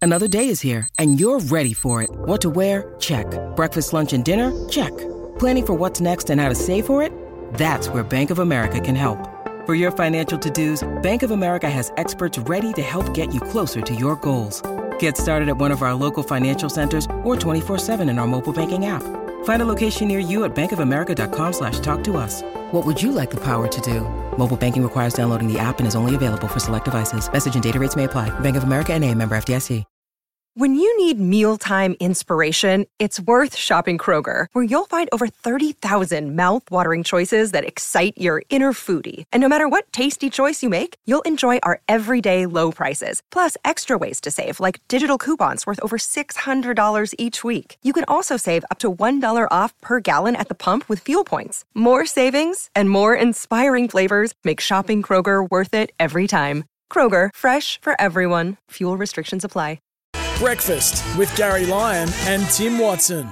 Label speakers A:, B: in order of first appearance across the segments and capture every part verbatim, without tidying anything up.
A: Another day is here, and you're ready for it. What to wear? Check. Breakfast, lunch, and dinner? Check. Planning for what's next and how to save for it? That's where Bank of America can help. For your financial to-dos, Bank of America has experts ready to help get you closer to your goals. Get started at one of our local financial centers or twenty-four seven in our mobile banking app. Find a location near you at bankofamerica.com slash talk to us. What would you like the power to do? Mobile banking requires downloading the app and is only available for select devices. Message and data rates may apply. Bank of America N A, member F D I C.
B: When you need mealtime inspiration, it's worth shopping Kroger, where you'll find over thirty thousand mouth-watering choices that excite your inner foodie. And no matter what tasty choice you make, you'll enjoy our everyday low prices, plus extra ways to save, like digital coupons worth over six hundred dollars each week. You can also save up to one dollar off per gallon at the pump with fuel points. More savings and more inspiring flavors make shopping Kroger worth it every time. Kroger, fresh for everyone. Fuel restrictions apply.
C: Breakfast with Gary Lyon and Tim Watson.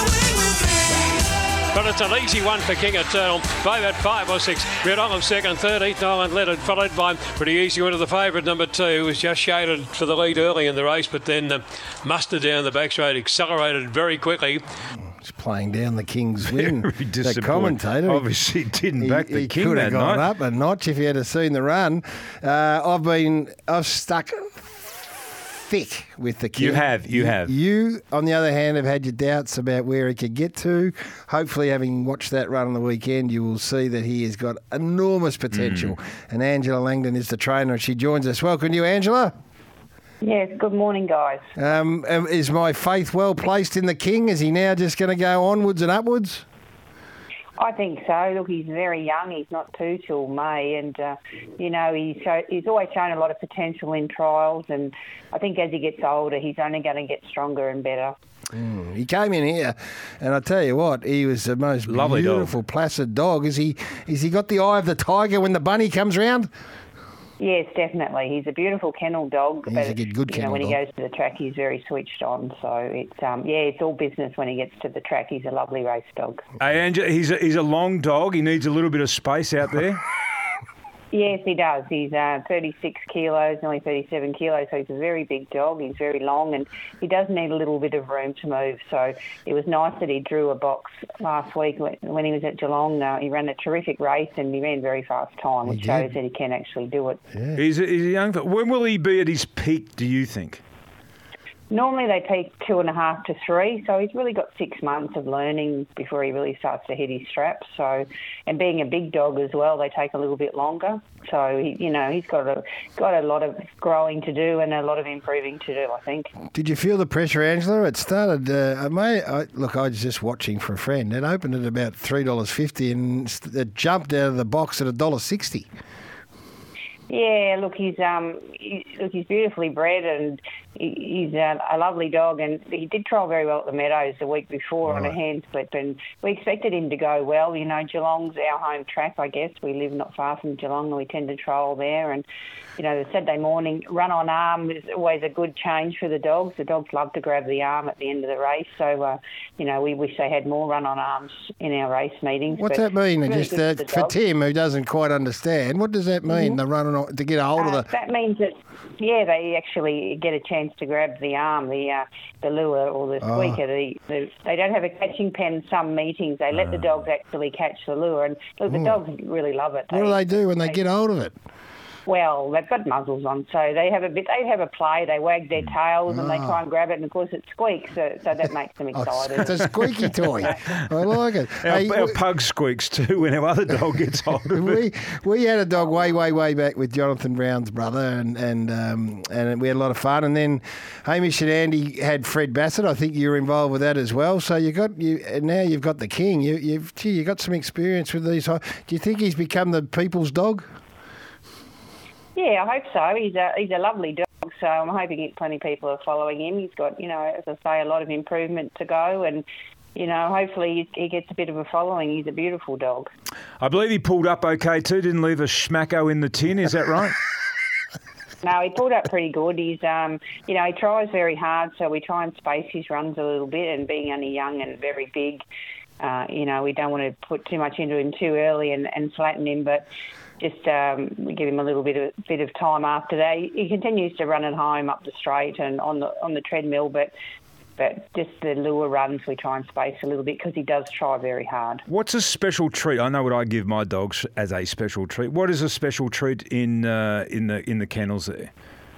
D: But it's an easy one for King Eternal. Five at five or six. Redong of second, third, eight, nine, led, followed by pretty easy one of the favourite number two, who was just shaded for the lead early in the race, but then uh, mustered down the back straight, accelerated very quickly.
E: He's playing down the King's win.
F: Very
E: The commentator
F: obviously didn't
E: he,
F: back the
E: he
F: King
E: could
F: that
E: have gone
F: night.
E: up a notch if he had seen the run. Uh, I've been, I've stuck thick with the King.
F: You have, you have.
E: You, on the other hand, have had your doubts about where he could get to. Hopefully, having watched that run on the weekend, you will see that he has got enormous potential. Mm. And Angela Langdon is the trainer, and she joins us. Welcome to you, Angela.
G: Yes, good morning, guys.
E: Um, is my faith well placed in the King? Is he now just going to go onwards and upwards?
G: I think so. Look, he's very young. He's not two till May, and uh, you know he's show, he's always shown a lot of potential in trials. And I think as he gets older, he's only going to get stronger and better.
E: Mm, he came in here, and I tell you what, he was the most
F: Lovely
E: beautiful,
F: dog.
E: placid dog. Is he? Is he got the eye of the tiger when the bunny comes round?
G: Yes, definitely. He's a beautiful kennel dog.
E: He's
G: but,
E: a good, good
G: you
E: kennel
G: know, when
E: dog.
G: he goes to the track, he's very switched on. So it's um, yeah, it's all business when he gets to the track. He's a lovely race dog.
F: Hey, Angela, he's a, he's a long dog. He needs a little bit of space out there.
G: Yes, he does. He's uh, thirty-six kilos, nearly thirty-seven kilos, so he's a very big dog. He's very long, and he does need a little bit of room to move. So it was nice that he drew a box last week when he was at Geelong. Uh, he ran a terrific race, and he ran very fast time, which shows that he can actually do it.
E: Yeah.
F: He's, a, he's a young fella. When will he be at his peak, do you think?
G: Normally they take two and a half to three, so he's really got six months of learning before he really starts to hit his straps. So, and being a big dog as well, they take a little bit longer. So, he, you know, he's got a got a lot of growing to do and a lot of improving to do, I think.
E: Did you feel the pressure, Angela? It started. Uh, I may, I, look, I was just watching for a friend. It opened at about three dollars fifty, and it jumped out of the box at a dollar sixty.
G: Yeah, look, he's um, he, look, he's beautifully bred, and he, he's a, a lovely dog. And he did trial very well at the Meadows the week before right. on a hand slip, and we expected him to go well. You know, Geelong's our home track, I guess. We live not far from Geelong, and we tend to trial there. And you know, the Saturday morning run on arm is always a good change for the dogs. The dogs love to grab the arm at the end of the race, so uh, you know, we wish they had more run on arms in our race meetings.
E: What's that mean? Really Just uh, for, for Tim, who doesn't quite understand, what does that mean? Mm-hmm. The run on to get a hold
G: uh,
E: of the.
G: That means that yeah, they actually get a chance to grab the arm, the uh, the lure or the squeaker. Oh. The, the, they don't have a catching pen. Some meetings they let oh. the dogs actually catch the lure, and look, the Ooh. dogs really love it.
E: What
G: they,
E: do they do when they,
G: they
E: get hold of it?
G: Well, they've got muzzles on, so they have a bit. They have a play. They wag their tails oh. and they try and grab it, and of course it squeaks, so, so that makes them excited.
E: Oh, it's a squeaky toy. I like it.
F: Our,
E: hey,
F: our
E: we,
F: pug squeaks too when our other dog gets hold of
E: we,
F: it.
E: We had a dog way, way, way back with Jonathan Brown's brother, and and um, and we had a lot of fun. And then Hamish and Andy had Fred Bassett. I think you were involved with that as well. So you got you and now you've got the King. You you've gee, you got some experience with these. Do you think he's become the people's dog?
G: Yeah, I hope so. He's a he's a lovely dog, so I'm hoping plenty of people are following him. He's got, you know, as I say, a lot of improvement to go, and you know, hopefully he gets a bit of a following. He's a beautiful dog.
F: I believe he pulled up okay too. Didn't leave a schmacko in the tin. Is that right?
G: No, he pulled up pretty good. He's, um, you know, he tries very hard, so we try and space his runs a little bit. And being only young and very big, uh, you know, we don't want to put too much into him too early and, and flatten him, but. just um, we give him a little bit of bit of time after that. He, he continues to run at home up the straight and on the on the treadmill, but but just the lure runs we try and space a little bit because he does try very hard.
F: What's a special treat? I know what I give my dogs as a special treat. What is a special treat in uh, in the in the kennels there?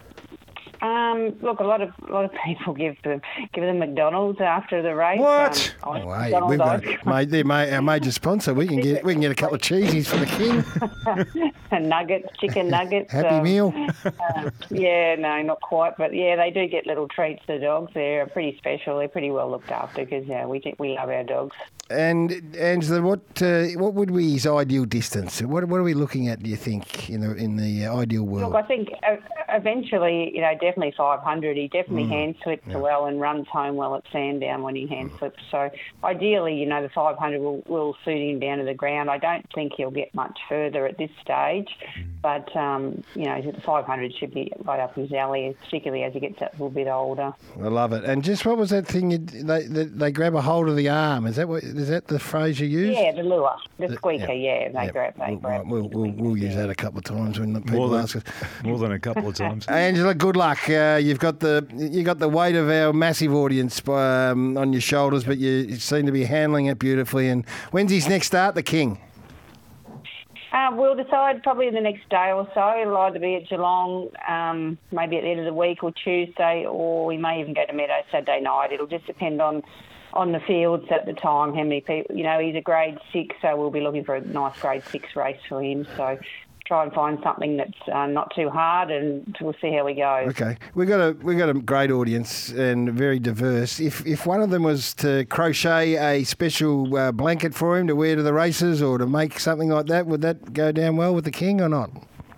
G: Um, look, a lot of a lot of people give them give them McDonald's after the race.
F: What?
G: Um,
E: Oh, hey, we've got mate, they're ma- our major sponsor. We can get we can get a couple of cheesies for the king.
G: nuggets, chicken nuggets.
E: Happy
G: um,
E: meal.
G: uh, yeah, no, not quite, but yeah, they do get little treats. The dogs, they're pretty special. They're pretty well looked after because yeah, we think we love our dogs.
E: And Angela, what uh, what would be his ideal distance? What what are we looking at? Do you think in the in the uh, ideal world?
G: Look, I think uh, eventually, you know, definitely five hundred. He definitely
E: Mm.
G: hand slips well and runs home well at Sandown when he hand slips. So ideally, you know, the five hundred will, will suit him down to the ground. I don't think he'll get much further at this stage, but um, you know, the five hundred should be right up his alley, particularly as he gets a little bit older.
E: I love it. And just what was that thing? You, they, they they grab a hold of the arm. Is that what? Is that the phrase you use?
G: Yeah, the lure, the
E: The-
G: squeaker. Yeah, they
E: Yep.
G: grab. They
E: We'll,
G: grab.
E: we'll, we'll, we'll use that a couple of times when the people
F: More than,
E: ask us.
F: more than a couple of times.
E: Angela, good luck. Uh, you've got the you got the weight of our massive audience um, on your shoulders, but you seem to be handling it beautifully. And when's his next start? The King.
G: Uh, we'll decide probably the next day or so. It'll either be at Geelong, um, maybe at the end of the week or Tuesday, or we may even go to Meadows Saturday night. It'll just depend on on the fields at the time, how many people. You know, he's a grade six, so we'll be looking for a nice grade six race for him. So try and find something that's uh, not too hard, and we'll see how we go.
E: Okay, we got a we got a great audience and very diverse. If if one of them was to crochet a special uh, blanket for him to wear to the races or to make something like that, would that go down well with the King or not?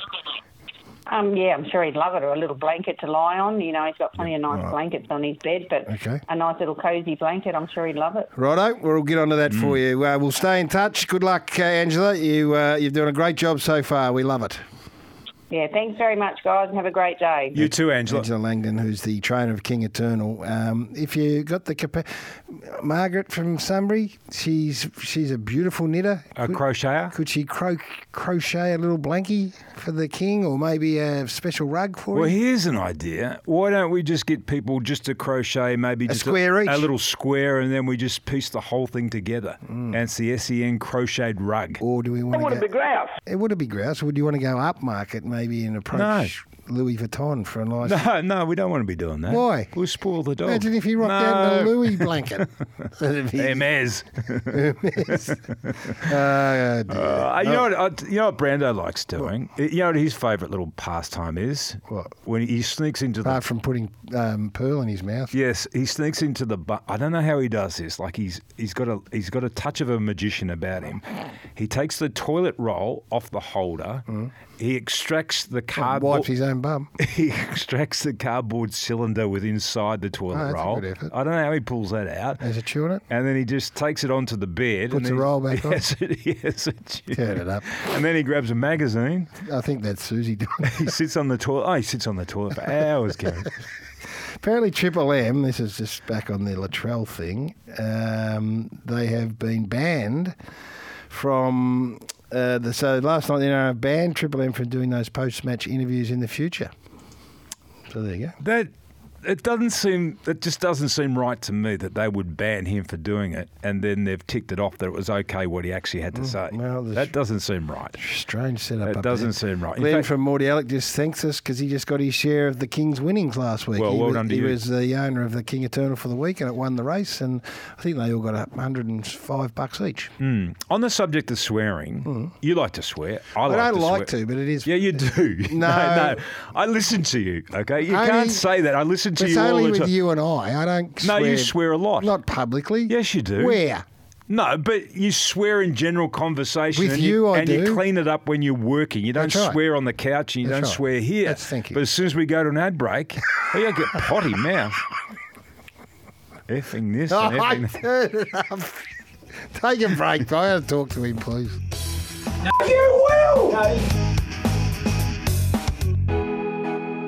G: Um, yeah, I'm sure he'd love it, or a little blanket to lie on. You know, he's got plenty of nice
E: Right.
G: blankets on his bed, but
E: Okay.
G: a nice little cosy blanket, I'm sure he'd love it.
E: Righto, we'll get onto that for you. Uh, we'll stay in touch. Good luck, uh, Angela. You uh, you've done a great job so far. We love it.
G: Yeah, thanks very much, guys, and have a great day.
F: You too, Angela.
E: Angela Langdon, who's the trainer of King Eternal. Um, if you got the capa- Margaret from Sunbury, she's she's a beautiful knitter.
F: A
E: Could-
F: crocheter?
E: Could she cro- crochet a little blankie for the King, or maybe a special rug for
F: Well,
E: him?
F: here's an idea. Why don't we just get people just to crochet maybe just
E: square
F: a,
E: each?
F: a little square, and then we just piece the whole thing together. And it's the S E N crocheted rug.
E: Or do we want to?
H: Would it be grouse?
E: It would it be grouse? Or would you want to go upmarket, maybe, and approach Louis Vuitton for a nice?
F: No, no, we don't want to be doing that.
E: Why?
F: We'll spoil the dog.
E: Imagine if you rocked out in a Louis blanket. That'd be-
F: Hermes.
E: Oh, dear.
F: Uh, you know what? I, you know what Brando likes doing. You know what his favourite little pastime is?
E: What?
F: When he sneaks into the.
E: Apart from putting um, pearl in his mouth.
F: Yes, he sneaks into the. Bu- I don't know how he does this. Like he's he's got a he's got a touch of a magician about him. He takes the toilet roll off the holder. He extracts the cardboard.
E: Wipes his own bum.
F: He extracts the cardboard cylinder with inside the toilet
E: Oh, that's a
F: roll.
E: good effort.
F: I don't know how he pulls that out.
E: Has it chewing it?
F: And then he just takes it onto the bed.
E: Puts
F: and
E: the
F: he-
E: roll back on?
F: yes, it, yes, it,
E: Turn it up.
F: And then he grabs a magazine.
E: I think that's Susie doing it.
F: He sits on the toilet. Oh, he sits on the toilet for hours, Gary.
E: Apparently, Triple M, this is just back on the Latrell thing, um, they have been banned from. Uh, the, so last night, you know, banned Triple M from doing those post-match interviews in the future. So there you go.
F: That it doesn't seem. It just doesn't seem right to me that they would ban him for doing it, and then they've ticked it off that it was okay what he actually had to say.
E: well, there's-
F: that doesn't seem right.
E: Strange setup.
F: That
E: up
F: doesn't
E: there.
F: seem right. In
E: Glenn
F: fact-
E: from Morty Alec just thanks us because he just got his share of the King's winnings last week.
F: Well,
E: he
F: well
E: was,
F: done to
E: he
F: you.
E: was the owner of the King Eternal for the week, and it won the race. And I think they all got one hundred and five bucks each.
F: Mm. On the subject of swearing, you like to swear. I,
E: I
F: like
E: don't
F: to
E: like
F: swear.
E: to, but it is.
F: Yeah, you do.
E: No.
F: no, I listen to you. Okay, you
E: Only-
F: can't say that. I listen to
E: It's
F: you all
E: only
F: the
E: with
F: time.
E: you and I. I don't.
F: No,
E: swear,
F: you swear a lot.
E: Not publicly.
F: Yes, you do.
E: Where?
F: No, but you swear in general conversation.
E: With
F: and
E: you, I
F: and
E: do.
F: you clean it up when you're working. You don't
E: That's right.
F: swear on the couch and you
E: That's
F: don't
E: right.
F: swear here.
E: That's- thank you.
F: But as soon as we go to an ad break, oh, you get potty mouth. Effing this
E: Oh,
F: and
E: I
F: effing that.
E: turn it up. Take a break. I want to talk to him, please.
H: You will!